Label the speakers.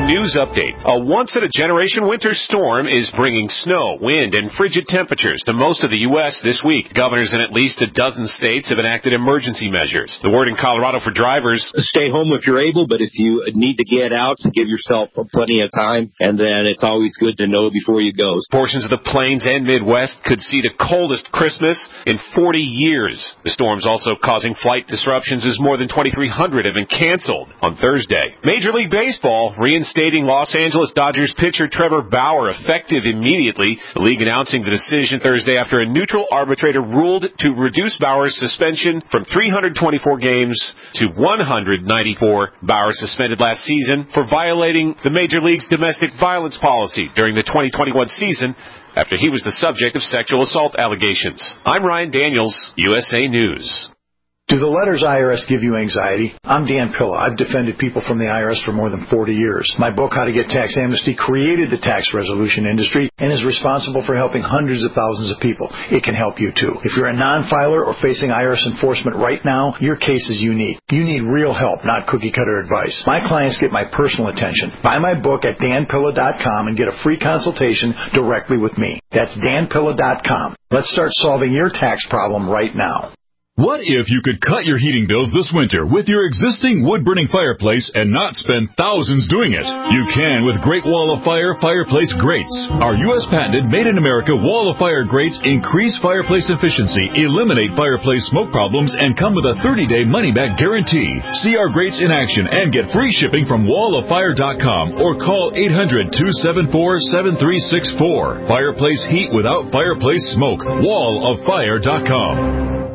Speaker 1: news update. A once-in-a-generation winter storm is bringing snow, wind, and frigid temperatures to most of the U.S. this week. Governors in at least a dozen states have enacted emergency measures. The word in Colorado for drivers:
Speaker 2: stay home if you're able, but if you need to get out, give yourself plenty of time, and then it's always good to know before you go.
Speaker 1: Portions of the Plains and Midwest could see the coldest Christmas in 40 years. The storm's also causing flight disruptions as more than 2,300 have been canceled on Thursday. Major League Baseball reinstating Los Angeles Dodgers pitcher Trevor Bauer effective immediately. The league announcing the decision Thursday after a neutral arbitrator ruled to reduce Bauer's suspension from 324 games to 194. Bauer suspended last season for violating the Major League's domestic violence policy during the 2021 season after he was the subject of sexual assault allegations. I'm Ryan Daniels, USA News.
Speaker 3: Do the letters IRS give you anxiety? I'm Dan Pilla. I've defended people from the IRS for more than 40 years. My book, How to Get Tax Amnesty, created the tax resolution industry and is responsible for helping hundreds of thousands of people. It can help you, too. If you're a non-filer or facing IRS enforcement right now, your case is unique. You need real help, not cookie-cutter advice. My clients get my personal attention. Buy my book at danpilla.com and get a free consultation directly with me. That's danpilla.com. Let's start solving your tax problem right now.
Speaker 4: What if you could cut your heating bills this winter with your existing wood-burning fireplace and not spend thousands doing it? You can with Great Wall of Fire fireplace grates. Our U.S. patented made-in-America Wall of Fire grates increase fireplace efficiency, eliminate fireplace smoke problems, and come with a 30-day money-back guarantee. See our grates in action and get free shipping from walloffire.com or call 800-274-7364. Fireplace heat without fireplace smoke. walloffire.com.